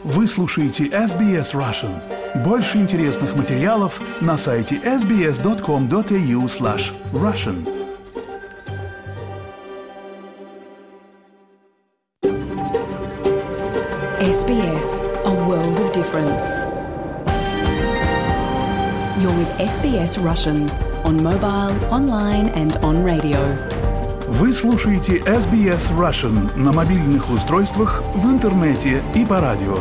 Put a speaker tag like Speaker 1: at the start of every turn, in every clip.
Speaker 1: Вы слушаете SBS Russian. Больше интересных материалов на сайте sbs.com.au/russian.
Speaker 2: SBS, a world of difference. You're with SBS Russian on mobile, online and on radio.
Speaker 1: Вы слушаете SBS Russian на мобильных устройствах, в интернете и по радио.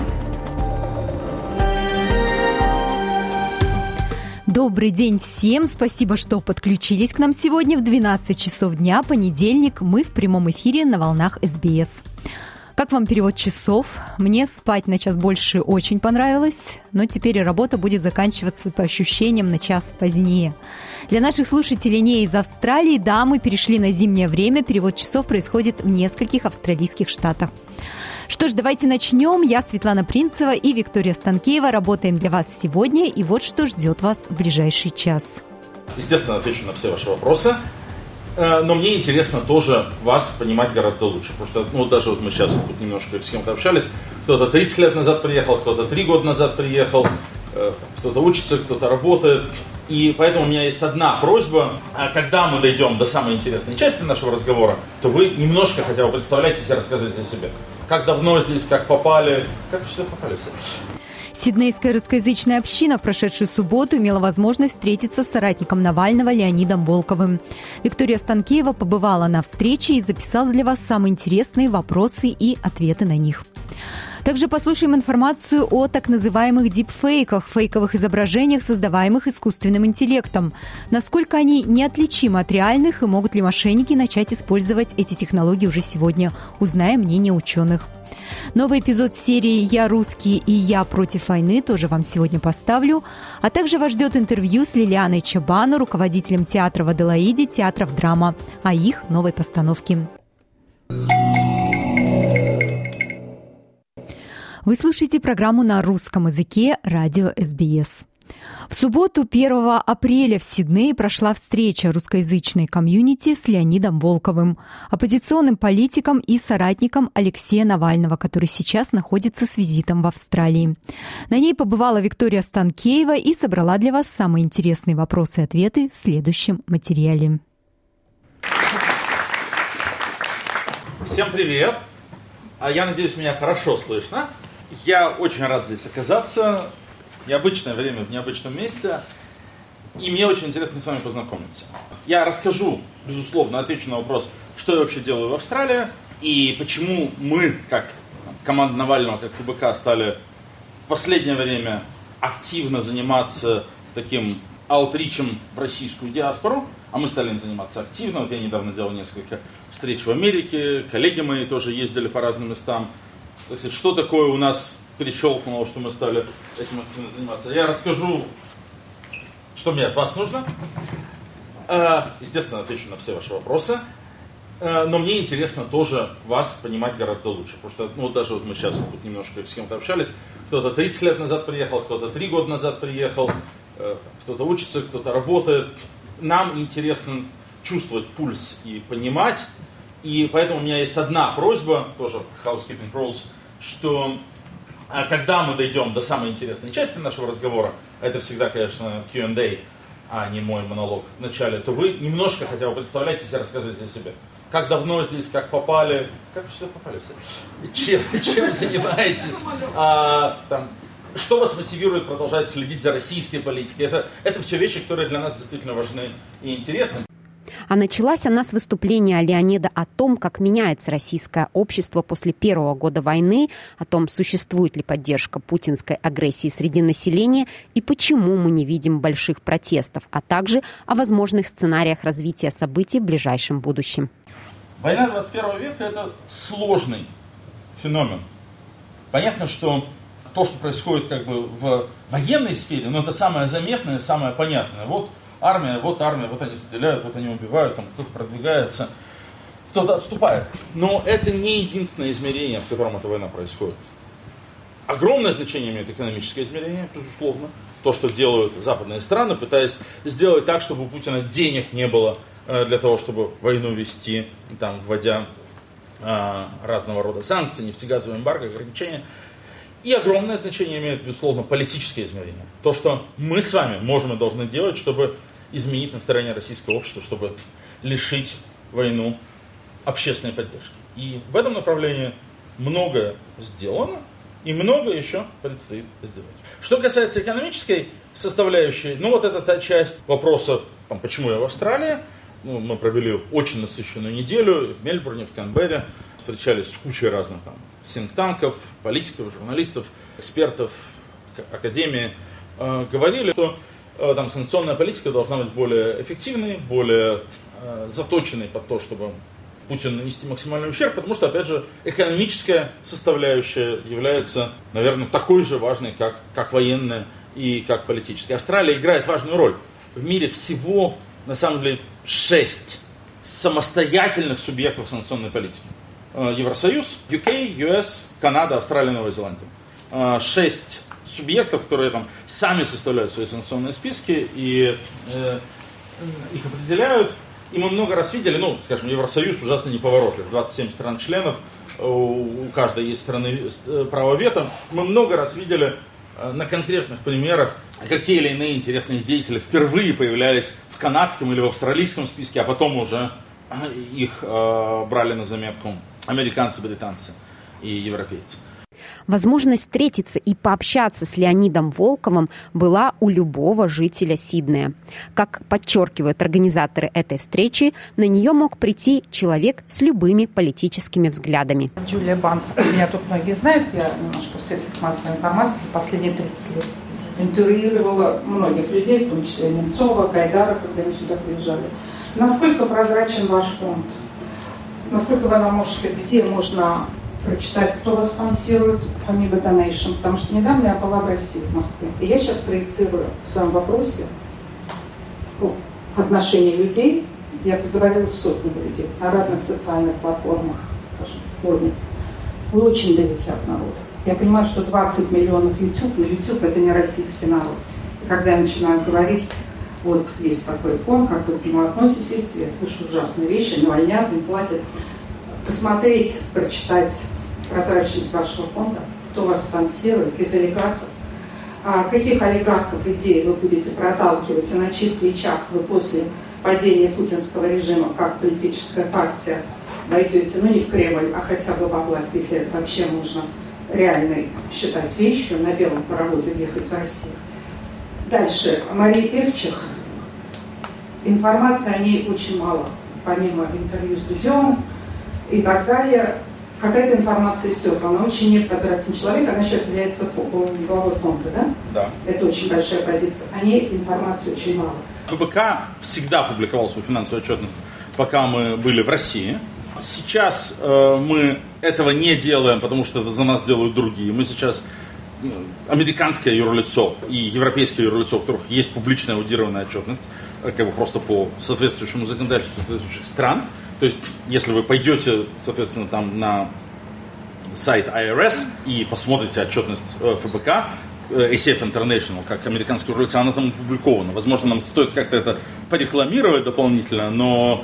Speaker 3: Добрый день всем! Спасибо, что подключились к нам сегодня в 12 часов дня, понедельник. Мы в прямом эфире на волнах SBS. Как вам перевод часов? Мне спать на час больше очень понравилось, но теперь и работа будет заканчиваться по ощущениям на час позднее. Для наших слушателей не из Австралии, да, мы перешли на зимнее время, перевод часов происходит в нескольких австралийских штатах. Что ж, давайте начнем. Я Светлана Принцева и Виктория Станкеева работаем для вас сегодня, и вот что ждет вас в ближайший час.
Speaker 4: Естественно, отвечу на все ваши вопросы. Но мне интересно тоже вас понимать гораздо лучше. Потому что, даже мы сейчас тут немножко с кем-то общались. Кто-то 30 лет назад приехал, кто-то 3 года назад приехал, кто-то учится, кто-то работает. И поэтому у меня есть одна просьба. Когда мы дойдем до самой интересной части нашего разговора, то вы немножко хотя бы представляетесь и рассказываете о себе. Как давно здесь, как попали, как вы сюда попали все?
Speaker 3: Сиднейская русскоязычная община в прошедшую субботу имела возможность встретиться с соратником Навального Леонидом Волковым. Виктория Станкеева побывала на встрече и записала для вас самые интересные вопросы и ответы на них. Также послушаем информацию о так называемых дипфейках, фейковых изображениях, создаваемых искусственным интеллектом. Насколько они неотличимы от реальных и могут ли мошенники начать использовать эти технологии уже сегодня? Узнаем мнение ученых. Новый эпизод серии «Я русский» и «Я против войны» тоже вам сегодня поставлю. А также вас ждет интервью с Лилианой Чабану, руководителем театра в Аделаиде, театров драма, о их новой постановке. Вы слушаете программу на русском языке радио SBS. В субботу, 1 апреля, в Сиднее прошла встреча русскоязычной комьюнити с Леонидом Волковым, оппозиционным политиком и соратником Алексея Навального, который сейчас находится с визитом в Австралии. На ней побывала Виктория Станкеева и собрала для вас самые интересные вопросы и ответы в следующем материале.
Speaker 4: Всем привет! Я надеюсь, меня хорошо слышно. Я очень рад здесь оказаться. Необычное время в необычном месте. И мне очень интересно с вами познакомиться. Я расскажу, безусловно, отвечу на вопрос, что я вообще делаю в Австралии. И почему мы, как команда Навального, как ФБК, стали в последнее время активно заниматься таким аутричем в российскую диаспору. А мы стали им заниматься активно. Вот я недавно делал несколько встреч в Америке. Коллеги мои тоже ездили по разным местам. Так сказать, что такое у нас перещелкнуло, что мы стали этим активно заниматься. Я расскажу, что мне от вас нужно. Естественно, отвечу на все ваши вопросы. Но мне интересно тоже вас понимать гораздо лучше. Потому что, даже мы сейчас тут немножко с кем-то общались. Кто-то 30 лет назад приехал, кто-то 3 года назад приехал, кто-то учится, кто-то работает. Нам интересно чувствовать пульс и понимать. И поэтому у меня есть одна просьба, тоже housekeeping rules, что когда мы дойдем до самой интересной части нашего разговора, это всегда, конечно, Q&A, а не мой монолог в начале, то вы немножко хотя бы представляетесь и рассказываете о себе. Как давно здесь, как попали, как вы сюда попали все? Чем занимаетесь? Что вас мотивирует продолжать следить за российской политикой? Это все вещи, которые для нас действительно важны и интересны.
Speaker 5: А началась она с выступления Леонида о том, как меняется российское общество после первого года войны, о том, существует ли поддержка путинской агрессии среди населения и почему мы не видим больших протестов, а также о возможных сценариях развития событий в ближайшем будущем.
Speaker 4: Война 21 века – это сложный феномен. Понятно, что то, что происходит в военной сфере, это самое заметное, самое понятное. Вот армия, вот они стреляют, вот они убивают, кто-то продвигается, кто-то отступает. Но это не единственное измерение, в котором эта война происходит. Огромное значение имеет экономическое измерение, безусловно. То, что делают западные страны, пытаясь сделать так, чтобы у Путина денег не было для того, чтобы войну вести, вводя разного рода санкции, нефтегазовые эмбарго, ограничения. И огромное значение имеет, безусловно, политическое измерение. То, что мы с вами можем и должны делать, чтобы изменить настроение российского общества, чтобы лишить войну общественной поддержки. И в этом направлении многое сделано, и многое еще предстоит сделать. Что касается экономической составляющей, вот это та часть вопроса, почему я в Австралии. Мы провели очень насыщенную неделю в Мельбурне, в Канберре, встречались с кучей разных синктанков, политиков, журналистов, экспертов, академии. Говорили, что санкционная политика должна быть более эффективной, более заточенной под то, чтобы Путину нанести максимальный ущерб, потому что, опять же, экономическая составляющая является, наверное, такой же важной, как военная и как политическая. Австралия играет важную роль. В мире всего, на самом деле, 6 самостоятельных субъектов санкционной политики. Евросоюз, UK, US, Канада, Австралия, Новая Зеландия. 6 субъектов, которые сами составляют свои санкционные списки и их определяют. И мы много раз видели, Евросоюз ужасно неповоротлив, 27 стран-членов, у каждой есть страны право вето. Мы много раз видели на конкретных примерах, как те или иные интересные деятели впервые появлялись в канадском или в австралийском списке, а потом уже их брали на заметку американцы, британцы и европейцы.
Speaker 5: Возможность встретиться и пообщаться с Леонидом Волковым была у любого жителя Сиднея. Как подчеркивают организаторы этой встречи, на нее мог прийти человек с любыми политическими взглядами.
Speaker 6: Джулия Банс, меня тут многие знают, я немножко в средствах массовой информации за последние 30 лет интервьюировала многих людей, в том числе Немцова, Гайдара, когда они сюда приезжали. Насколько прозрачен ваш фонд? Насколько вы нам можете, где можно прочитать, кто вас спонсирует, помимо Donation, потому что недавно я была в России, в Москве. И я сейчас проецирую в своем вопросе отношения людей. Я поговорила с сотнями людей на разных социальных платформах, скажем, форме. Вы очень далеки от народа. Я понимаю, что 20 миллионов YouTube, но YouTube это не российский народ. И когда я начинаю говорить, есть такой фонд, как вы к нему относитесь, я слышу ужасные вещи, увольнят, им платят. Посмотреть, прочитать прозрачность вашего фонда, кто вас спонсирует, из олигархов, каких олигархов идей вы будете проталкивать и на чьих плечах вы после падения путинского режима, как политическая партия, войдете, не в Кремль, а хотя бы во власть, если это вообще можно реально считать вещью, на белом паровозе въехать в Россию. Дальше, Мария Певчих. Информации о ней очень мало, помимо интервью с Дудем и так далее. Какая-то информация истек. Она очень непрозрачный человек, она сейчас является главой фонда, да?
Speaker 4: Да.
Speaker 6: Это очень большая позиция. О ней информации очень мало.
Speaker 4: ФБК всегда публиковал свою финансовую отчетность, пока мы были в России. Сейчас мы этого не делаем, потому что это за нас делают другие. Мы сейчас американское юрлицо и европейское юрлицо, у которых есть публичная аудированная отчетность, просто по соответствующему законодательству соответствующих стран. То есть, если вы пойдете, соответственно, на сайт IRS и посмотрите отчетность ФБК, ACF International, как американская юрлицо, она там опубликована. Возможно, нам стоит как-то это порекламировать дополнительно, но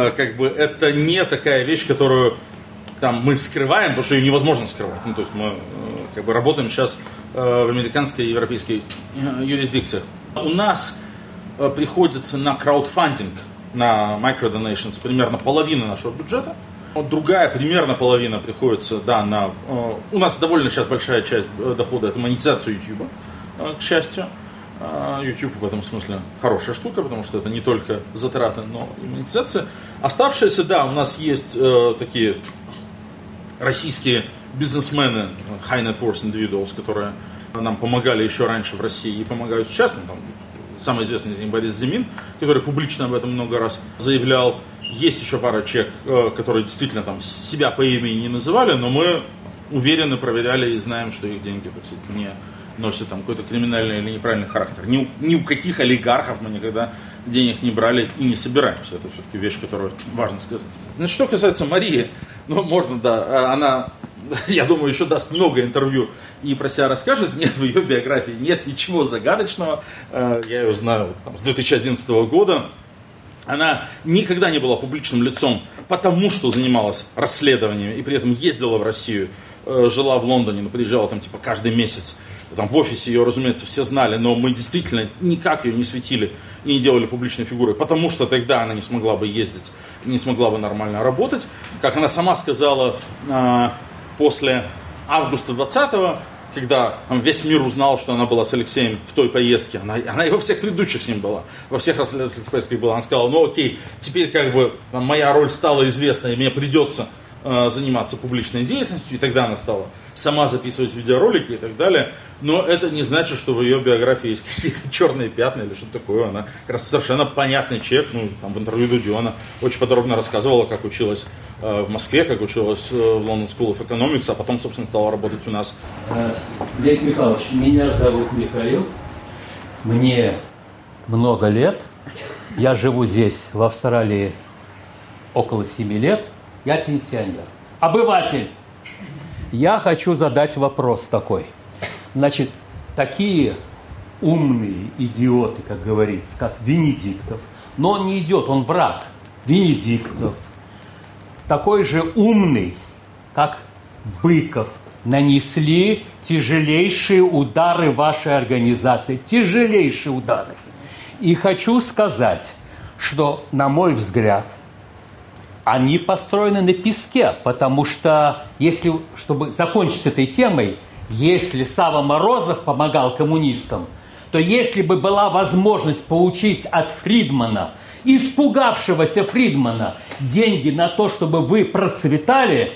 Speaker 4: это не такая вещь, которую мы скрываем, потому что ее невозможно скрывать. То есть мы работаем сейчас в американской и европейской юрисдикциях. У нас приходится на краудфандинг, на microdonations примерно половина нашего бюджета. Другая примерно половина приходится, на... У нас довольно сейчас большая часть дохода — это монетизация YouTube, к счастью. YouTube в этом смысле хорошая штука, потому что это не только затраты, но и монетизация. Оставшиеся, у нас есть такие российские бизнесмены, high net worth individuals, которые нам помогали еще раньше в России и помогают сейчас. Самый известный из них Борис Зимин, который публично об этом много раз заявлял. Есть еще пара человек, которые действительно себя по имени не называли, но мы уверенно проверяли и знаем, что их деньги не носят какой-то криминальный или неправильный характер. Ни у каких олигархов мы никогда денег не брали и не собираемся. Это все-таки вещь, которую важно сказать. Что касается Марии, можно, она, я думаю, еще даст много интервью и про себя расскажет. Нет, в ее биографии нет ничего загадочного. Я ее знаю с 2011 года. Она никогда не была публичным лицом, потому что занималась расследованиями и при этом ездила в Россию жила в Лондоне, но приезжала там типа каждый месяц. Там в офисе ее, разумеется, все знали, но мы действительно никак ее не светили и не делали публичной фигурой, потому что тогда она не смогла бы ездить, не смогла бы нормально работать. Как она сама сказала, после августа 20-го, когда весь мир узнал, что она была с Алексеем в той поездке, она и во всех предыдущих с ним была, во всех расследовательских поездках была, она сказала, ну окей, теперь как бы моя роль стала известна, и мне придется заниматься публичной деятельностью, и тогда она стала сама записывать видеоролики и так далее, но это не значит, что в ее биографии есть какие-то черные пятна или что-то такое, она как раз совершенно понятный человек, там в интервью Дудю она очень подробно рассказывала, как училась в Москве, как училась в London School of Economics, а потом, собственно, стала работать у нас.
Speaker 7: Лев Михайлович, меня зовут Михаил, мне много лет, я живу здесь, в Австралии, около 7 лет, я пенсионер, обыватель. Я хочу задать вопрос такой. Значит, такие умные идиоты, как говорится, как Венедиктов, но он не идиот, он враг. Венедиктов, такой же умный, как Быков, нанесли тяжелейшие удары вашей организации. Тяжелейшие удары. И хочу сказать, что, на мой взгляд, они построены на песке, потому что, чтобы закончить с этой темой, если Сава Морозов помогал коммунистам, то если бы была возможность получить от Фридмана, испугавшегося Фридмана, деньги на то, чтобы вы процветали,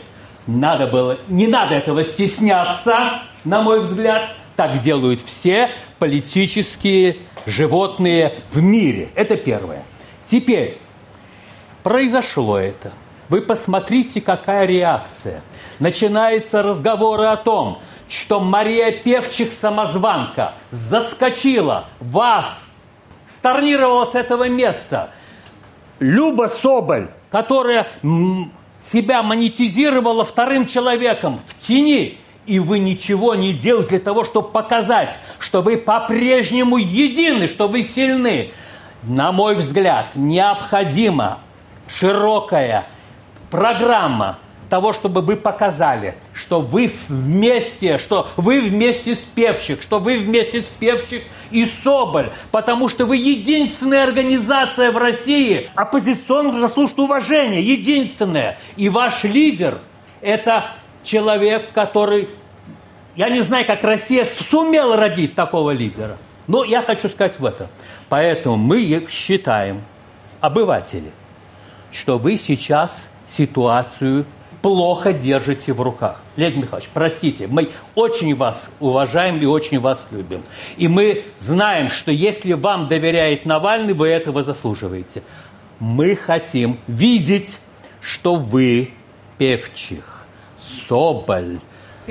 Speaker 7: не надо этого стесняться, на мой взгляд. Так делают все политические животные в мире. Это первое. Теперь, произошло это. Вы посмотрите, какая реакция. Начинаются разговоры о том, что Мария Певчих-самозванка заскочила, вас сторнировала с этого места. Люба Соболь, которая себя монетизировала вторым человеком в тени, и вы ничего не делаете для того, чтобы показать, что вы по-прежнему едины, что вы сильны. На мой взгляд, необходима широкая программа того, чтобы вы показали, что вы вместе с Певчих, что вы вместе с Певчих и Соболь, потому что вы единственная организация в России, оппозиционно заслуживает уважения, единственная. И ваш лидер – это человек, который, я не знаю, как Россия сумела родить такого лидера, но я хочу сказать в этом. Поэтому мы считаем, обыватели, что вы сейчас ситуацию плохо держите в руках. Леонид Михайлович, простите, мы очень вас уважаем и очень вас любим. И мы знаем, что если вам доверяет Навальный, вы этого заслуживаете. Мы хотим видеть, что вы, Певчих, Соболь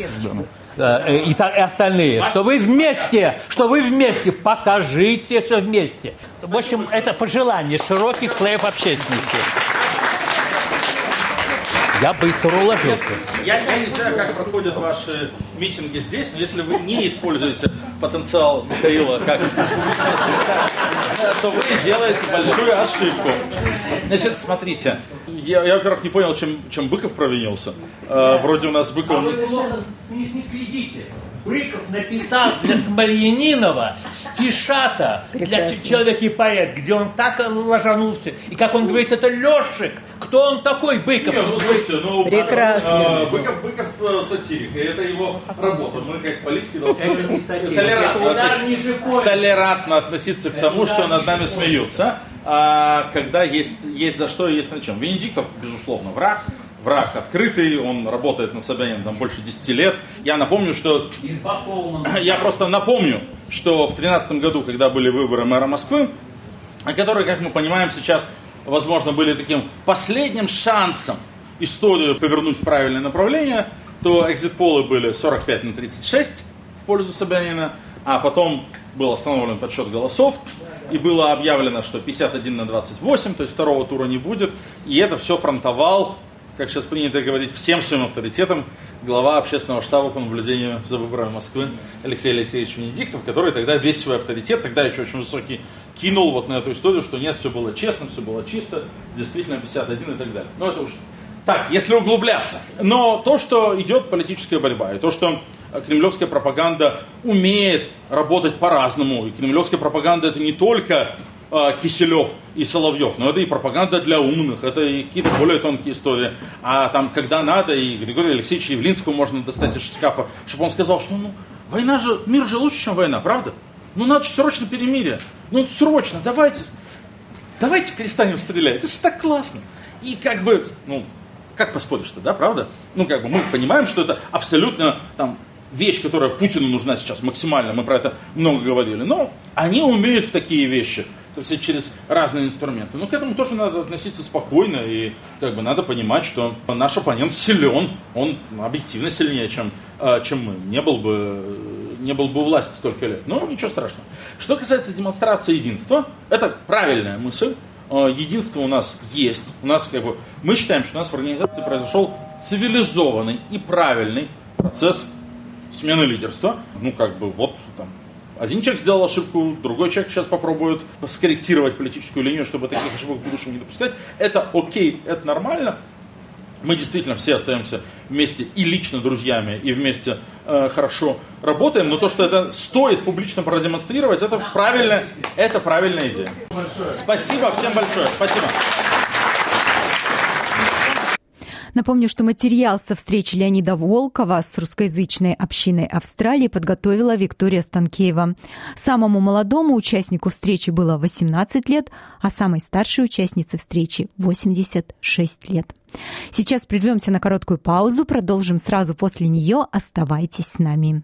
Speaker 7: и остальные, что вы вместе, покажите, что вместе. В общем, это пожелание широких слоев общественности. Я быстро уложился.
Speaker 4: Я не знаю, как проходят ваши митинги здесь, но если вы не используете потенциал Михаила как то вы делаете большую ошибку. Значит, смотрите, я во-первых, не понял, чем Быков провинился. Вроде у нас Быков...
Speaker 7: Не следите. Быков написал для Смольянинова стишата для «Человек и поэт», где он так ложанулся. И как он говорит, это Лешик. Кто он такой, Быков?
Speaker 4: Нет, слушайте,
Speaker 7: прекрасно.
Speaker 4: Быков сатирик, и это его работа. Мы как политики должны толерантно относиться к тому, что над нами смеются, когда есть за что и есть на чем. Венедиктов, безусловно, враг открытый, он работает на Собянина там больше 10 лет. Я напомню, что... Я просто напомню, что в 2013 году, когда были выборы мэра Москвы, которые, как мы понимаем, сейчас, возможно, были таким последним шансом историю повернуть в правильное направление, то экзит-полы были 45-36 в пользу Собянина, а потом был остановлен подсчет голосов, и было объявлено, что 51-28, то есть второго тура не будет, и это все фронтовал, как сейчас принято говорить, всем своим авторитетом глава общественного штаба по наблюдению за выборами Москвы Алексей Алексеевич Венедиктов, который тогда весь свой авторитет, тогда еще очень высокий, кинул вот на эту историю, что нет, все было честно, все было чисто, действительно 51 и так далее. Но это уж Так, если углубляться. Но то, что идет политическая борьба, и то, что кремлевская пропаганда умеет работать по-разному, и кремлевская пропаганда это не только Киселев и Соловьев, но это и пропаганда для умных, это и какие-то более тонкие истории. А там, когда надо, и Григория Алексеевича Явлинского можно достать из шкафа, чтобы он сказал, что война же, мир же лучше, чем война, правда? Надо же срочно перемирие. Срочно, давайте перестанем стрелять. Это же так классно. И как поспоришь-то, да, правда? Мы понимаем, что это абсолютно вещь, которая Путину нужна сейчас максимально, мы про это много говорили. Но они умеют в такие вещи, так сказать, через разные инструменты. Но к этому тоже надо относиться спокойно, и надо понимать, что наш оппонент силен, он объективно сильнее, чем мы. Не был бы у власти столько лет. Но ничего страшного. Что касается демонстрации единства, это правильная мысль. Единство у нас есть. Мы считаем, что у нас в организации произошел цивилизованный и правильный процесс смены лидерства. Один человек сделал ошибку, другой человек сейчас попробует скорректировать политическую линию, чтобы таких ошибок в будущем не допускать. Это окей, это нормально. Мы действительно все остаемся вместе и лично друзьями, и вместе хорошо работаем. Но то, что это стоит публично продемонстрировать, это правильная идея. Спасибо всем большое. Спасибо.
Speaker 3: Напомню, что материал со встречи Леонида Волкова с русскоязычной общиной Австралии подготовила Виктория Станкеева. Самому молодому участнику встречи было 18 лет, а самой старшей участнице встречи 86 лет. Сейчас прервемся на короткую паузу, продолжим сразу после нее. Оставайтесь с нами.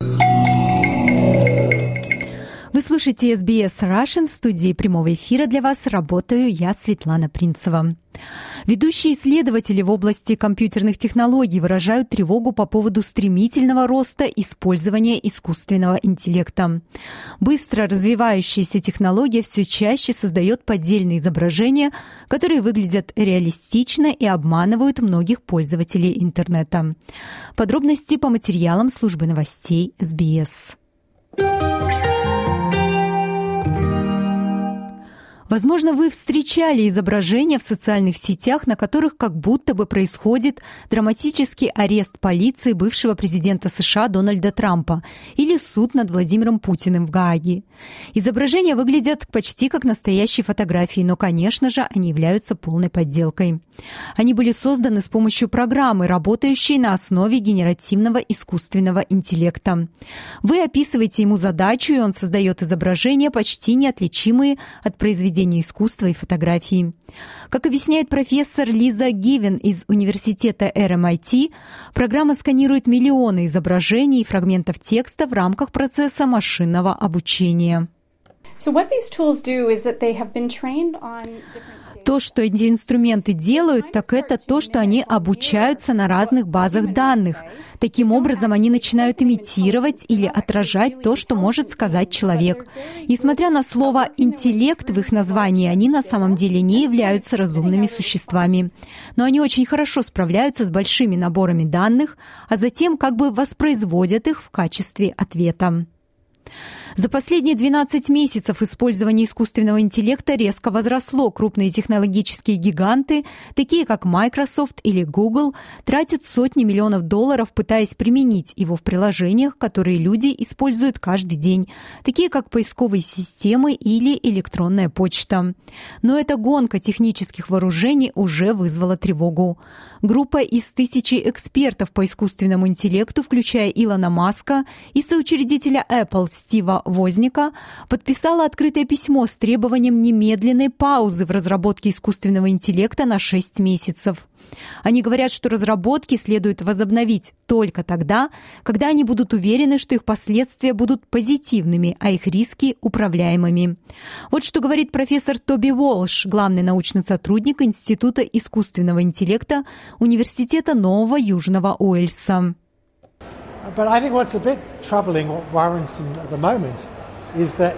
Speaker 3: Вы слушаете SBS Russian. В студии прямого эфира для вас работаю я, Светлана Принцева. Ведущие исследователи в области компьютерных технологий выражают тревогу по поводу стремительного роста использования искусственного интеллекта. Быстро развивающаяся технология все чаще создает поддельные изображения, которые выглядят реалистично и обманывают многих пользователей интернета. Подробности по материалам службы новостей SBS. Возможно, вы встречали изображения в социальных сетях, на которых как будто бы происходит драматический арест полиции бывшего президента США Дональда Трампа или суд над Владимиром Путиным в Гааге. Изображения выглядят почти как настоящие фотографии, но, конечно же, они являются полной подделкой. Они были созданы с помощью программы, работающей на основе генеративного искусственного интеллекта. Вы описываете ему задачу, и он создает изображения, почти неотличимые от произведения искусства и фотографии. Как объясняет профессор Лиза Гивен из университета RMIT, программа сканирует миллионы изображений и фрагментов текста в рамках процесса машинного обучения. То, что эти инструменты делают, так это то, что они обучаются на разных базах данных. Таким образом, они начинают имитировать или отражать то, что может сказать человек. Несмотря на слово «интеллект» в их названии, они на самом деле не являются разумными существами. Но они очень хорошо справляются с большими наборами данных, а затем как бы воспроизводят их в качестве ответа. За последние 12 месяцев использование искусственного интеллекта резко возросло. Крупные технологические гиганты, такие как Microsoft или Google, тратят сотни миллионов долларов, пытаясь применить его в приложениях, которые люди используют каждый день, такие как поисковые системы или электронная почта. Но эта гонка технических вооружений уже вызвала тревогу. Группа из 1000 экспертов по искусственному интеллекту, включая Илона Маска и соучредителя Apple Стива Возника, подписала открытое письмо с требованием немедленной паузы в разработке искусственного интеллекта на 6 месяцев. Они говорят, что разработки следует возобновить только тогда, когда они будут уверены, что их последствия будут позитивными, а их риски управляемыми. Вот что говорит профессор Тоби Уолш, главный научный сотрудник Института искусственного интеллекта Университета Нового Южного Уэльса.
Speaker 8: But I think what's a bit troubling or worrisome at the moment is that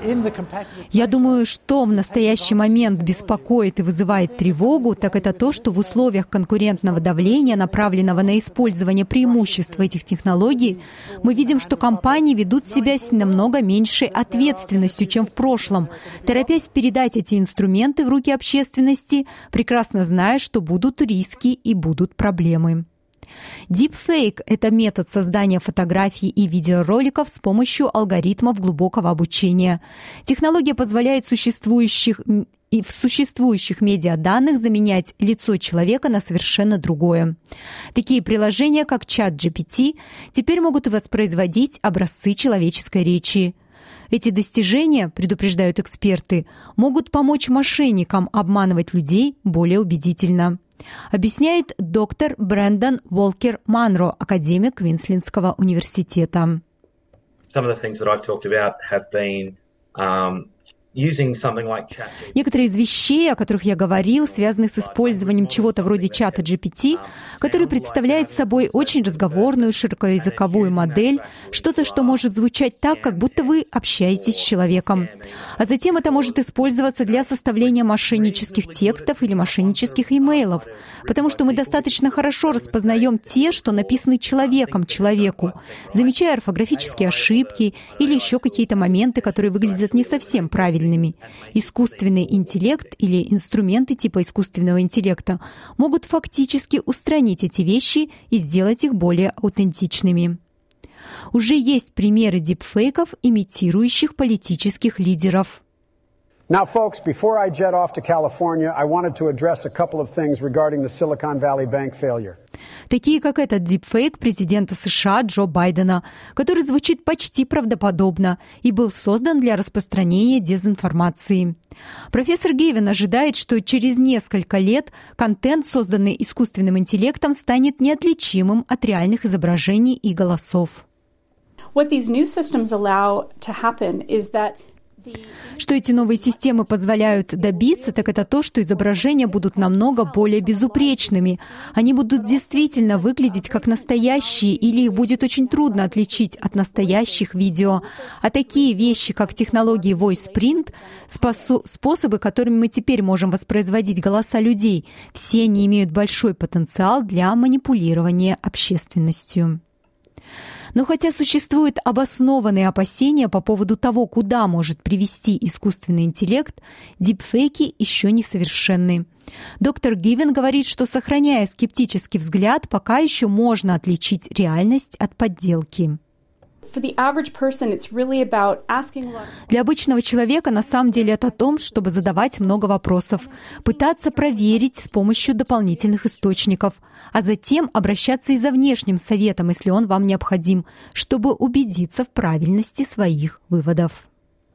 Speaker 3: Я думаю, что в настоящий момент беспокоит и вызывает тревогу, так это то, что в условиях конкурентного давления, направленного на использование преимуществ этих технологий, мы видим, что компании ведут себя с намного меньшей ответственностью, чем в прошлом, торопясь передать эти инструменты в руки общественности, прекрасно зная, что будут риски и будут проблемы. Deepfake — это метод создания фотографий и видеороликов с помощью алгоритмов глубокого обучения. Технология позволяет в существующих медиаданных заменять лицо человека на совершенно другое. Такие приложения, как ChatGPT, теперь могут воспроизводить образцы человеческой речи. Эти достижения, предупреждают эксперты, могут помочь мошенникам обманывать людей более убедительно. Объясняет доктор Брэндон Волкер-Манро, академик Квинслендского университета. Некоторые из вещей, о которых я говорил, связаны с использованием чего-то вроде чата GPT, который представляет собой очень разговорную широкоязыковую модель, что-то, что может звучать так, как будто вы общаетесь с человеком. А затем это может использоваться для составления мошеннических текстов или мошеннических имейлов, потому что мы достаточно хорошо распознаем те, что написаны человеку, замечая орфографические ошибки или еще какие-то моменты, которые выглядят не совсем правильно. Искусственный интеллект или инструменты типа искусственного интеллекта могут фактически устранить эти вещи и сделать их более аутентичными. Уже есть примеры дипфейков, имитирующих политических лидеров.
Speaker 8: Now, folks, before I jet off to California, I wanted to address a couple of things regarding the Silicon Valley Bank failure.
Speaker 3: Такие, как этот дипфейк президента США Джо Байдена, который звучит почти правдоподобно и был создан для распространения дезинформации. Профессор Гевин ожидает, что через несколько лет контент, созданный искусственным интеллектом, станет неотличимым от реальных изображений и голосов.
Speaker 9: What these new systems allow to happen is that
Speaker 3: Что эти новые системы позволяют добиться, так это то, что изображения будут намного более безупречными. Они будут действительно выглядеть как настоящие, или их будет очень трудно отличить от настоящих видео. А такие вещи, как технологии VoicePrint, способы, которыми мы теперь можем воспроизводить голоса людей, все они имеют большой потенциал для манипулирования общественностью. Но хотя существуют обоснованные опасения по поводу того, куда может привести искусственный интеллект, дипфейки еще не совершенны. Доктор Гивен говорит, что, сохраняя скептический взгляд, пока еще можно отличить реальность от подделки. Для обычного человека на самом деле это о том, чтобы задавать много вопросов, пытаться проверить с помощью дополнительных источников, а затем обращаться и за внешним советом, если он вам необходим, чтобы убедиться в правильности своих выводов.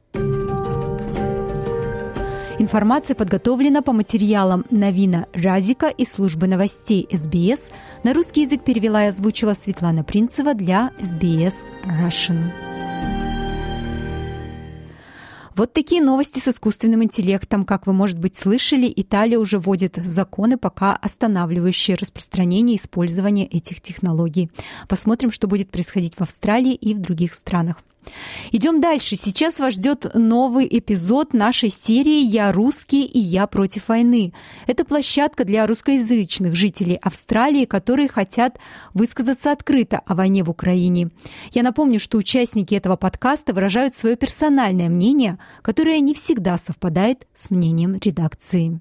Speaker 3: Информация подготовлена по материалам Навина Разика из службы новостей СБС. На русский язык перевела и озвучила Светлана Принцева для SBS Russian. Вот такие новости с искусственным интеллектом. Как вы, может быть, слышали, Италия уже вводит законы, пока останавливающие распространение и использование этих технологий. Посмотрим, что будет происходить в Австралии и в других странах. Идем дальше. Сейчас вас ждет новый эпизод нашей серии «Я русский и я против войны». Это площадка для русскоязычных жителей Австралии, которые хотят высказаться открыто о войне в Украине. Я напомню, что участники этого подкаста выражают свое персональное мнение, которое не всегда совпадает с мнением редакции.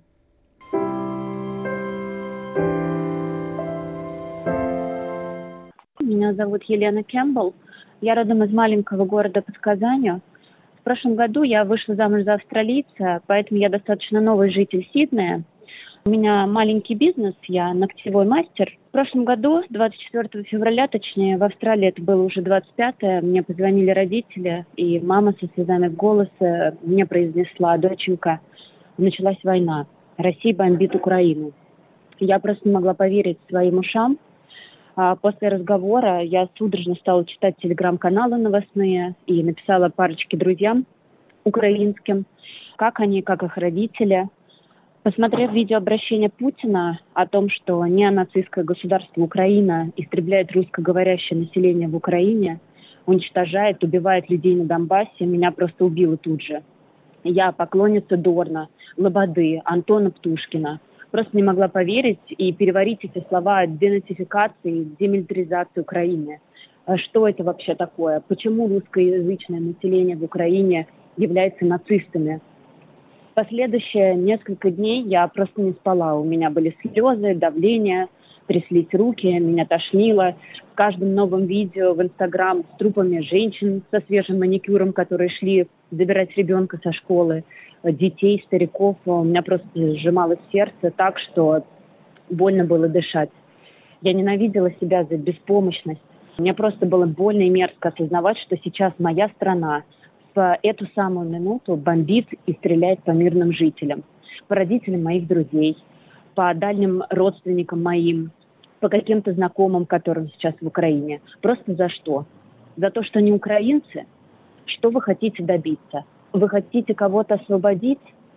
Speaker 10: Меня зовут Елена Кэмпбелл. Я родом из маленького города под Казанью. В прошлом году я вышла замуж за австралийца, поэтому я достаточно новый житель Сиднея. У меня маленький бизнес, я ногтевой мастер. В прошлом году, 24 февраля, точнее, в Австралии это было уже 25-е, мне позвонили родители, и мама со слезами в голосе мне произнесла: «Доченька, началась война. Россия бомбит Украину». Я просто не могла поверить своим ушам. После разговора я судорожно стала читать телеграм-каналы новостные и написала парочке друзьям украинским, как они, как их родители. Посмотрев видеообращение Путина о том, что неонацистское государство Украина истребляет русскоговорящее население в Украине, уничтожает, убивает людей на Донбассе, меня просто убило тут же. Я поклонница Дорна, Лободы, Антона Птушкина. Просто не могла поверить и переварить эти слова о денацификации, демилитаризации Украины. Что это вообще такое? Почему русскоязычное население в Украине является нацистами? Последующие несколько дней я просто не спала. У меня были слезы, давление, тряслись руки, меня тошнило. В каждом новом видео в Инстаграм с трупами женщин со свежим маникюром, которые шли забирать ребенка со школы, детей, стариков. У меня просто сжималось сердце так, что больно было дышать. Я ненавидела себя за беспомощность. Мне просто было больно и мерзко осознавать, что сейчас моя страна в эту самую минуту бомбит и стреляет по мирным жителям, по родителям моих друзей, по дальним родственникам моим, по каким-то знакомым, которым сейчас в Украине. Просто за что? За то, что они украинцы? Что вы хотите добиться? Вы хотите кого-то освободить?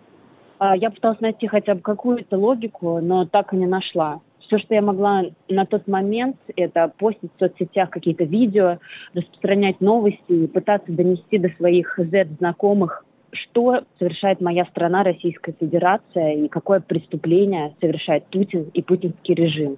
Speaker 10: Я пыталась найти хотя бы какую-то логику, но так и не нашла. Все, что я могла на тот момент, это постить в соцсетях какие-то видео, распространять новости и пытаться донести до своих Z-знакомых, что совершает моя страна, Российская Федерация, и какое преступление совершает Путин и путинский режим.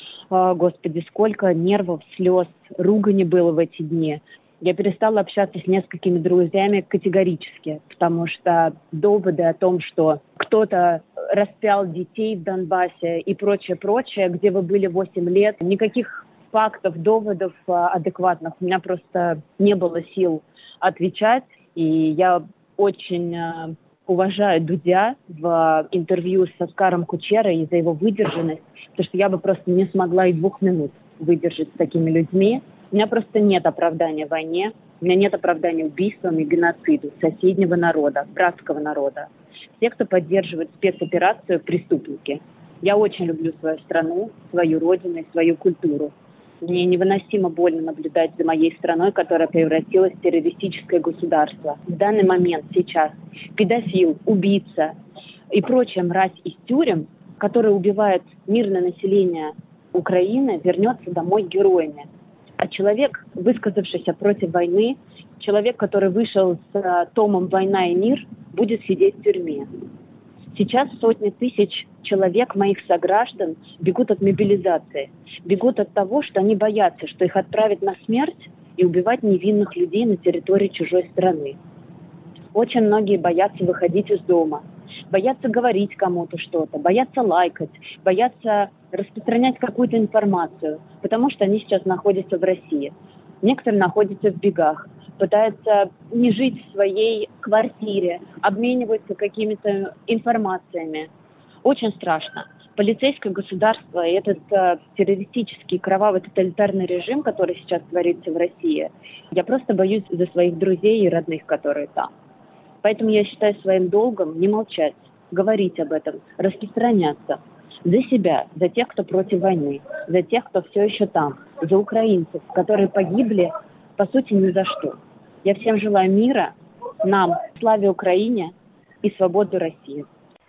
Speaker 10: Господи, сколько нервов, слез, ругани было в эти дни. Я перестала общаться с несколькими друзьями категорически, потому что доводы о том, что кто-то распял детей в Донбассе и прочее, где вы были 8 лет, никаких фактов, доводов адекватных у меня просто не было сил отвечать. И я очень уважаю Дудя в интервью с Оскаром Кучерой за его выдержанность, потому что я бы просто не смогла и 2 минут выдержать с такими людьми. У меня просто нет оправдания войне, у меня нет оправдания убийствам и геноциду соседнего народа, братского народа. Все, кто поддерживает спецоперацию, преступники. Я очень люблю свою страну, свою родину и свою культуру. Мне невыносимо больно наблюдать за моей страной, которая превратилась в террористическое государство. В данный момент, сейчас, педофил, убийца и прочая мразь из тюрем, которая убивает мирное население Украины, вернется домой героями. А человек, высказавшийся против войны, человек, который вышел с томом «Война и мир», будет сидеть в тюрьме. Сейчас сотни тысяч человек, моих сограждан, бегут от мобилизации. Бегут от того, что они боятся, что их отправят на смерть и убивать невинных людей на территории чужой страны. Очень многие боятся выходить из дома, боятся говорить кому-то что-то, боятся лайкать, боятся распространять какую-то информацию, потому что они сейчас находятся в России. Некоторые находятся в бегах, пытаются не жить в своей квартире, обмениваются какими-то информациями. Очень страшно. Полицейское государство и этот террористический кровавый тоталитарный режим, который сейчас творится в России, я просто боюсь за своих друзей и родных, которые там. Поэтому я считаю своим долгом не молчать, говорить об этом, распространяться. За себя, за тех, кто против войны, за тех, кто все еще там, за украинцев, которые погибли, по сути, ни за что. Я всем желаю мира, нам, славе Украине и свободу России.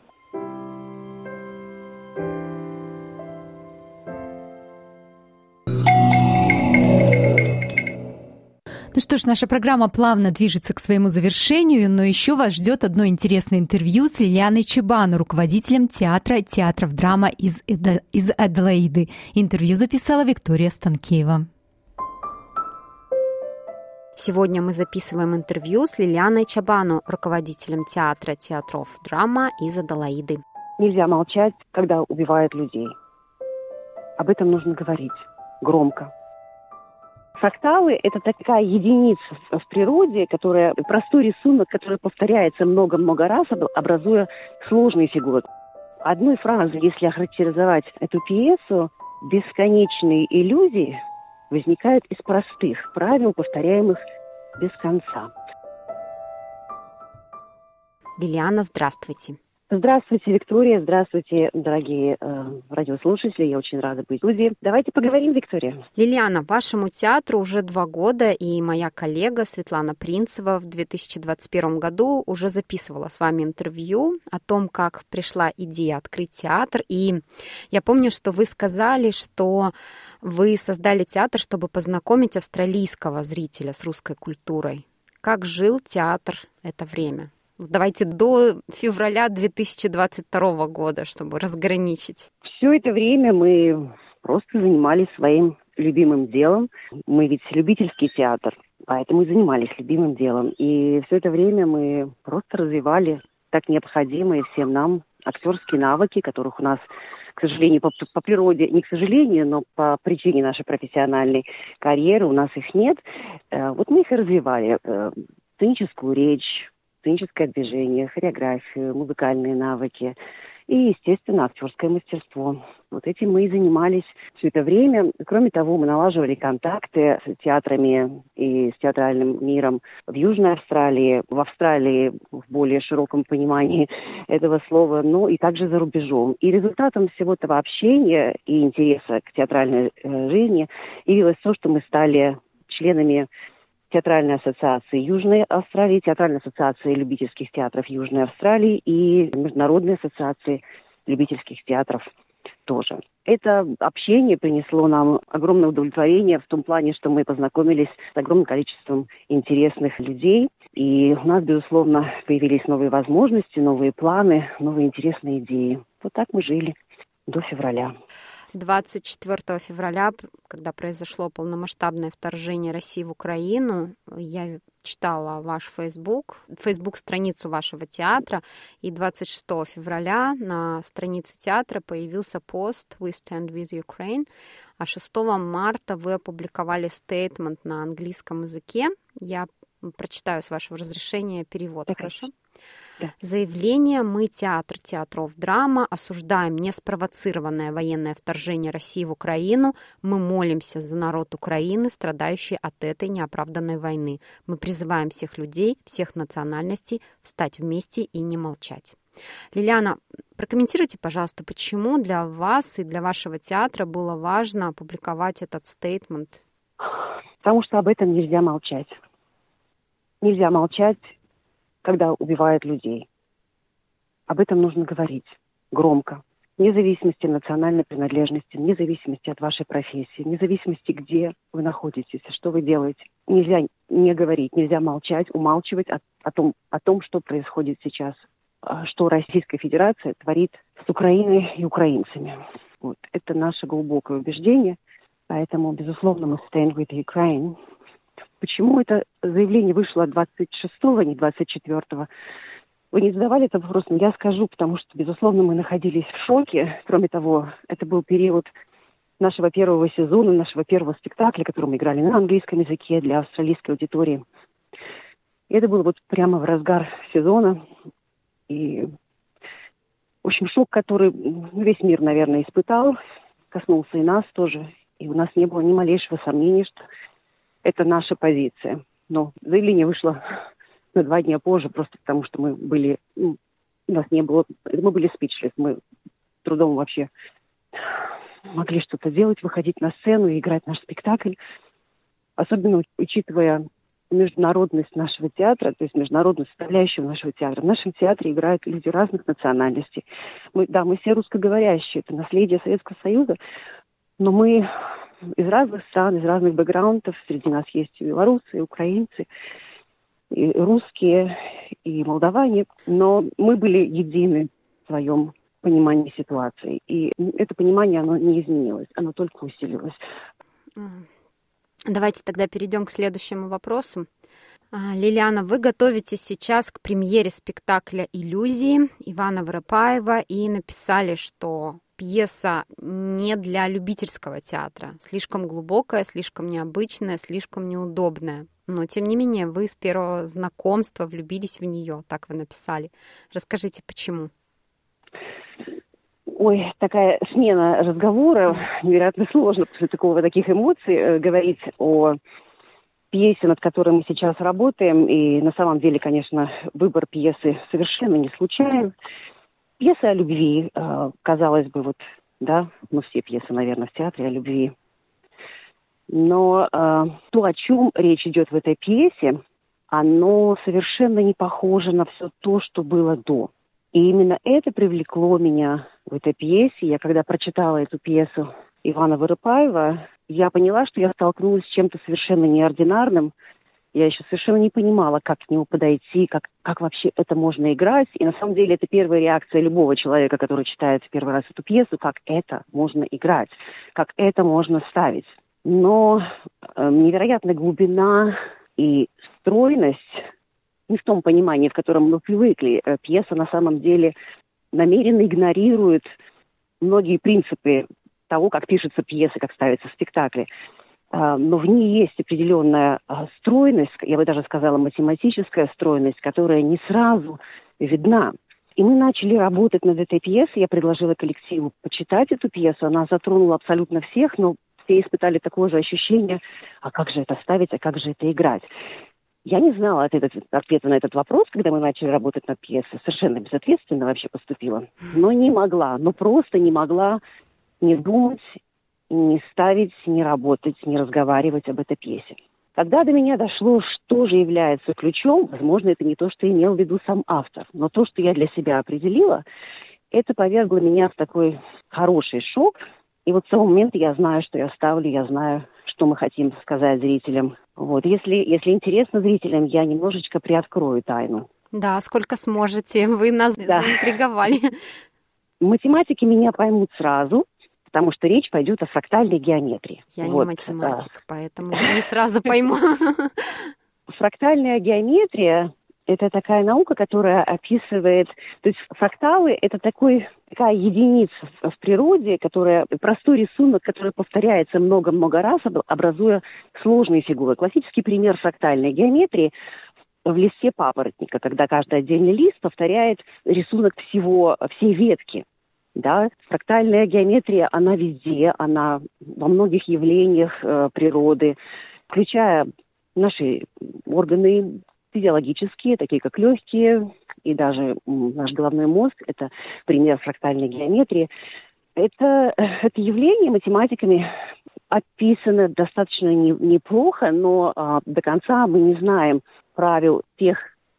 Speaker 3: Ну что ж, наша программа плавно движется к своему завершению, но еще вас ждет одно интересное интервью с Лилианой Чабану, руководителем театров драма из Аделаиды. Интервью записала Виктория Станкеева.
Speaker 5: Сегодня мы записываем интервью с Лилианой Чабану, руководителем театров драма из Аделаиды.
Speaker 11: Нельзя молчать, когда убивают людей. Об этом нужно говорить громко. Фракталы – это такая единица в природе, которая простой рисунок, который повторяется много-много раз, образуя сложные фигуры. Одной фразой, если охарактеризовать эту пьесу, бесконечные иллюзии возникают из простых правил, повторяемых без конца.
Speaker 5: Лилиана, здравствуйте.
Speaker 11: Здравствуйте, Виктория. Здравствуйте, дорогие радиослушатели. Я очень рада быть в студии. Давайте поговорим, Виктория.
Speaker 5: Лилиана, вашему театру уже 2 года, и моя коллега Светлана Принцева в 2021 году уже записывала с вами интервью о том, как пришла идея открыть театр. И я помню, что вы сказали, что Вы создали театр, чтобы познакомить австралийского зрителя с русской культурой. Как жил театр это время? Давайте до февраля 2022 года, чтобы разграничить.
Speaker 11: Все это время мы просто занимались своим любимым делом. Мы ведь любительский театр, поэтому и занимались любимым делом. И все это время мы просто развивали так необходимые всем нам актерские навыки, которых у нас, к сожалению, по природе, не к сожалению, но по причине нашей профессиональной карьеры у нас их нет. Вот мы их и развивали. Сценическую речь, сценическое движение, хореографию, музыкальные навыки и, естественно, актерское мастерство. Вот этим мы и занимались все это время. Кроме того, мы налаживали контакты с театрами и с театральным миром в Южной Австралии, в Австралии в более широком понимании этого слова, но и также за рубежом. И результатом всего этого общения и интереса к театральной жизни явилось то, что мы стали членами Театральной ассоциации Южной Австралии, Театральной ассоциации любительских театров Южной Австралии и Международной ассоциации любительских театров тоже. Это общение принесло нам огромное удовлетворение в том плане, что мы познакомились с огромным количеством интересных людей. И у нас, безусловно, появились новые возможности, новые планы, новые интересные идеи. Вот так мы жили до февраля.
Speaker 5: 24 февраля, когда произошло полномасштабное вторжение России в Украину, я читала ваш фейсбук-страницу вашего театра, и 26 февраля на странице театра появился пост «We stand with Ukraine», а 6 марта вы опубликовали стейтмент на английском языке. Я прочитаю с вашего разрешения перевод, хорошо? Да. Заявление «Мы, театр театров драма, осуждаем неспровоцированное военное вторжение России в Украину. Мы молимся за народ Украины, страдающий от этой неоправданной войны. Мы призываем всех людей, всех национальностей встать вместе и не молчать». Лилиана, прокомментируйте, пожалуйста, почему для вас и для вашего театра было важно опубликовать этот стейтмент?
Speaker 11: Потому что об этом нельзя молчать. Нельзя молчать, когда убивают людей. Об этом нужно говорить громко, вне зависимости от национальной принадлежности, вне зависимости от вашей профессии, вне зависимости, где вы находитесь, что вы делаете. Нельзя не говорить, нельзя молчать, умалчивать о том, что происходит сейчас, что Российская Федерация творит с Украиной и украинцами. Вот. Это наше глубокое убеждение, поэтому, безусловно, мы stand with Ukraine. Почему это заявление вышло 26-го, а не 24-го? Вы не задавали этот вопрос, но я скажу, потому что, безусловно, мы находились в шоке. Кроме того, это был период нашего первого сезона, нашего первого спектакля, который мы играли на английском языке для австралийской аудитории. И это было вот прямо в разгар сезона. И, в общем, шок, который весь мир, наверное, испытал, коснулся и нас тоже. И у нас не было ни малейшего сомнения, что это наша позиция. Но заявление вышло на 2 дня позже, просто потому что мы были... у нас не было... Мы были speechless. Мы трудом вообще могли что-то делать, выходить на сцену и играть наш спектакль. Особенно учитывая международность нашего театра, то есть международную составляющую нашего театра. В нашем театре играют люди разных национальностей. Мы все русскоговорящие. Это наследие Советского Союза. Но мы из разных стран, из разных бэкграундов. Среди нас есть и белорусы, и украинцы, и русские, и молдаване. Но мы были едины в своем понимании ситуации. И это понимание, оно не изменилось, оно только усилилось.
Speaker 5: Давайте тогда перейдем к следующему вопросу. Лилиана, вы готовитесь сейчас к премьере спектакля «Иллюзии» Ивана Воропаева и написали, что пьеса не для любительского театра. Слишком глубокая, слишком необычная, слишком неудобная. Но, тем не менее, вы с первого знакомства влюбились в нее, так вы написали. Расскажите, почему?
Speaker 11: Ой, такая смена разговора. Невероятно сложно после таких эмоций говорить о пьесе, над которой мы сейчас работаем. И на самом деле, конечно, выбор пьесы совершенно не случайен. Пьеса о любви, казалось бы, все пьесы, наверное, в театре о любви. Но то, о чем речь идет в этой пьесе, оно совершенно не похоже на все то, что было до. И именно это привлекло меня в этой пьесе. Я когда прочитала эту пьесу Ивана Вырыпаева, я поняла, что я столкнулась с чем-то совершенно неординарным. Я еще совершенно не понимала, как к нему подойти, как вообще это можно играть. И на самом деле это первая реакция любого человека, который читает в первый раз эту пьесу, как это можно играть, как это можно ставить. Но невероятная глубина и стройность, не в том понимании, в котором мы привыкли. Пьеса на самом деле намеренно игнорирует многие принципы того, как пишется пьеса, как ставятся спектакли. Но в ней есть определенная стройность, я бы даже сказала, математическая стройность, которая не сразу видна. И мы начали работать над этой пьесой. Я предложила коллективу почитать эту пьесу. Она затронула абсолютно всех, но все испытали такое же ощущение, а как же это ставить, а как же это играть. Я не знала ответа на этот вопрос, когда мы начали работать над пьесой. Совершенно безответственно вообще поступила. Но просто не могла не думать, не ставить, не работать, не разговаривать об этой пьесе. Когда до меня дошло, что же является ключом, возможно, это не то, что имел в виду сам автор, но то, что я для себя определила, это повергло меня в такой хороший шок. И вот с того момента я знаю, что я ставлю, я знаю, что мы хотим сказать зрителям. Вот. Если интересно зрителям, я немножечко приоткрою тайну.
Speaker 5: Да, сколько сможете, вы нас заинтриговали.
Speaker 11: Математики меня поймут сразу, потому что речь пойдет о фрактальной геометрии.
Speaker 5: Я не математик, поэтому я не сразу пойму.
Speaker 11: Фрактальная геометрия – это такая наука, которая описывает… То есть фракталы – это такая единица в природе, простой рисунок, который повторяется много-много раз, образуя сложные фигуры. Классический пример фрактальной геометрии – в листе папоротника, когда каждый отдельный лист повторяет рисунок всей ветки. Да, фрактальная геометрия, она везде, она во многих явлениях природы, включая наши органы физиологические, такие как легкие, и даже наш головной мозг, это пример фрактальной геометрии. Это явление математиками описано достаточно неплохо, но до конца мы не знаем правил всех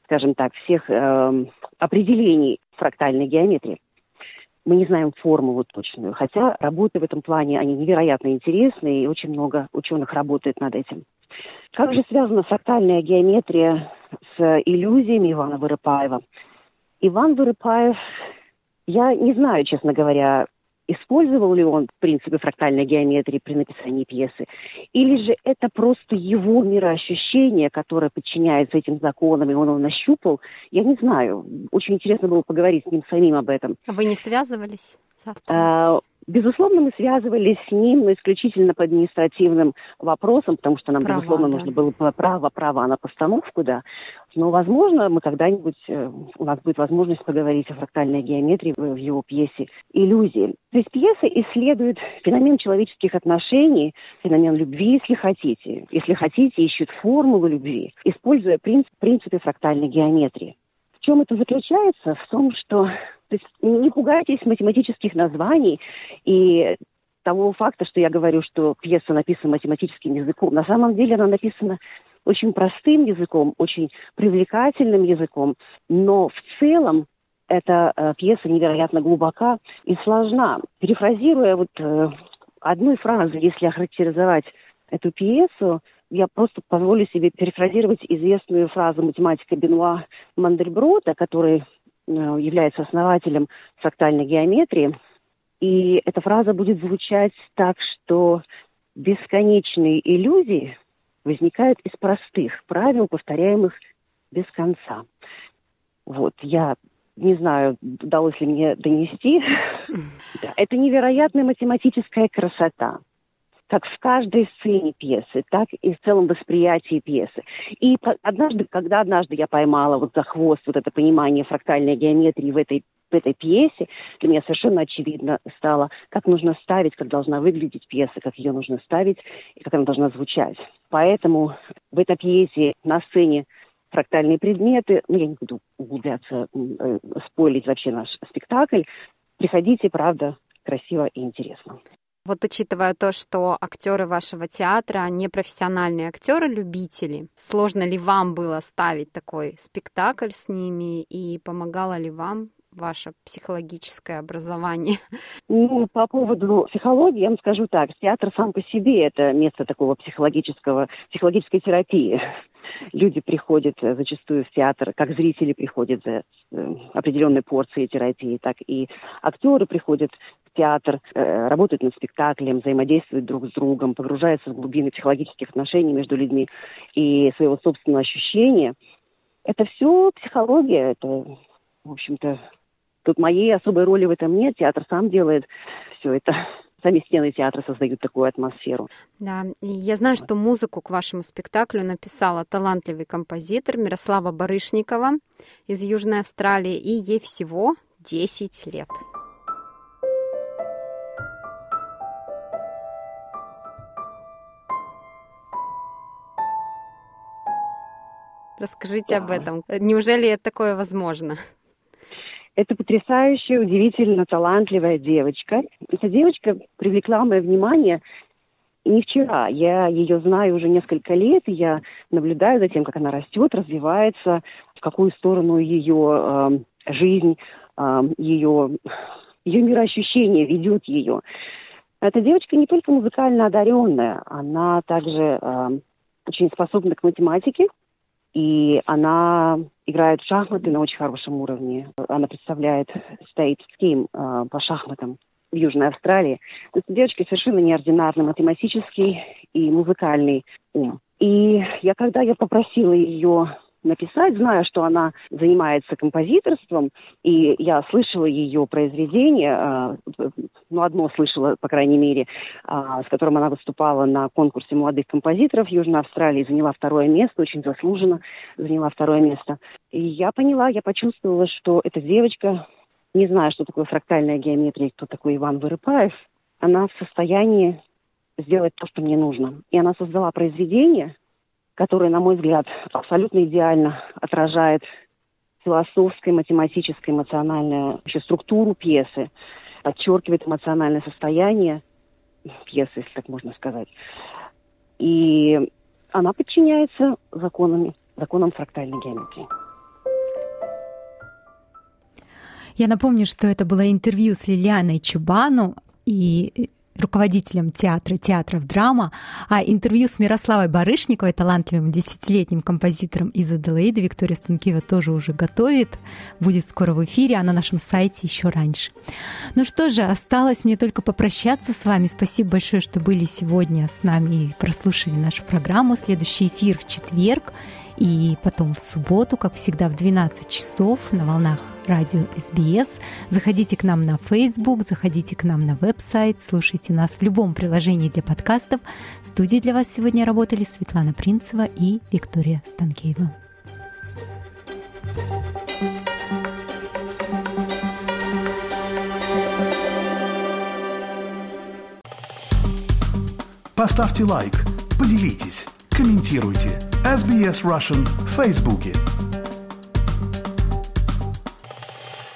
Speaker 11: определений фрактальной геометрии. Мы не знаем формулу точную, хотя работы в этом плане, они невероятно интересные, и очень много ученых работает над этим. Как же связана фрактальная геометрия с иллюзиями Ивана Вырыпаева? Иван Вырыпаев, я не знаю, честно говоря, использовал ли он принципы фрактальной геометрии при написании пьесы, или же это просто его мироощущение, которое подчиняется этим законам, и он его нащупал, я не знаю. Очень интересно было поговорить с ним самим об этом.
Speaker 5: А вы не связывались с автором?
Speaker 11: Безусловно, мы связывались с ним, но исключительно по административным вопросам, потому что нам, безусловно, нужно было право на постановку, да. Но, возможно, мы когда-нибудь, у нас будет возможность поговорить о фрактальной геометрии в его пьесе «Иллюзии». То есть пьеса исследует феномен человеческих отношений, феномен любви, если хотите. Если хотите, ищет формулу любви, используя принципы фрактальной геометрии. В чем это заключается? В том, что то есть не пугайтесь математических названий и того факта, что я говорю, что пьеса написана математическим языком. На самом деле она написана очень простым языком, очень привлекательным языком, но в целом эта пьеса невероятно глубока и сложна. Перефразируя одной фразой, если охарактеризовать эту пьесу, я просто позволю себе перефразировать известную фразу математика Бенуа Мандельброта, который является основателем фрактальной геометрии. И эта фраза будет звучать так, что бесконечные иллюзии возникают из простых правил, повторяемых без конца. Вот, я не знаю, удалось ли мне донести. Это невероятная математическая красота. Как в каждой сцене пьесы, так и в целом восприятии пьесы. И когда однажды я поймала за хвост это понимание фрактальной геометрии в этой пьесе, для меня совершенно очевидно стало, как нужно ставить, как должна выглядеть пьеса, как ее нужно ставить и как она должна звучать. Поэтому в этой пьесе на сцене фрактальные предметы, я не буду углубляться, спойлить вообще наш спектакль. Приходите, правда, красиво и интересно.
Speaker 5: Вот учитывая то, что актеры вашего театра не профессиональные актеры-любители, сложно ли вам было ставить такой спектакль с ними и помогало ли вам ваше психологическое образование?
Speaker 11: Ну, по поводу психологии, я вам скажу так. Театр сам по себе – это место такого психологической терапии. Люди приходят зачастую в театр, как зрители приходят за определенной порцией терапии, так и актеры приходят в театр, работают над спектаклем, взаимодействуют друг с другом, погружаются в глубины психологических отношений между людьми и своего собственного ощущения. Это все психология, это, в общем-то, тут моей особой роли в этом нет, театр сам делает все это. Сами стены театра создают такую атмосферу.
Speaker 5: Да, и я знаю, что музыку к вашему спектаклю написала талантливый композитор Мирослава Барышникова из Южной Австралии, и ей всего 10 лет. Расскажите об этом. Неужели такое возможно?
Speaker 11: Это потрясающая, удивительно талантливая девочка. Эта девочка привлекла мое внимание не вчера. Я ее знаю уже несколько лет, и я наблюдаю за тем, как она растет, развивается, в какую сторону ее жизнь, ее мироощущение ведет ее. Эта девочка не только музыкально одаренная, она также очень способна к математике. И она играет в шахматы на очень хорошем уровне. Она представляет State Team по шахматам в Южной Австралии. То есть девочка совершенно неординарный математический и музыкальный ум. И когда я попросила ее написать, зная, что она занимается композиторством, и я слышала ее произведение, одно слышала, по крайней мере, с которым она выступала на конкурсе молодых композиторов Южной Австралии, заняла 2 место, очень заслуженно заняла 2 место. И я поняла, я почувствовала, что эта девочка, не знаю, что такое фрактальная геометрия, кто такой Иван Вырыпаев, она в состоянии сделать то, что мне нужно. И она создала произведение, которое, на мой взгляд, абсолютно идеально отражает философское, математическое, эмоциональную структуру пьесы, подчеркивает эмоциональное состояние пьесы, если так можно сказать. И она подчиняется законам фрактальной геометрии.
Speaker 3: Я напомню, что это было интервью с Лилианой Чубану и руководителем театров «Драма», а интервью с Мирославой Барышниковой, талантливым 10-летним композитором из Аделаиды, Виктория Станкеева тоже уже готовит, будет скоро в эфире, а на нашем сайте еще раньше. Ну что же, осталось мне только попрощаться с вами. Спасибо большое, что были сегодня с нами и прослушали нашу программу. Следующий эфир в четверг и потом в субботу, как всегда, в 12 часов на волнах радио СБС. Заходите к нам на Facebook, заходите к нам на веб-сайт, слушайте нас в любом приложении для подкастов. В студии для вас сегодня работали Светлана Принцева и Виктория Станкеева.
Speaker 1: Поставьте лайк, поделитесь, комментируйте. SBS Russian в Фейсбуке.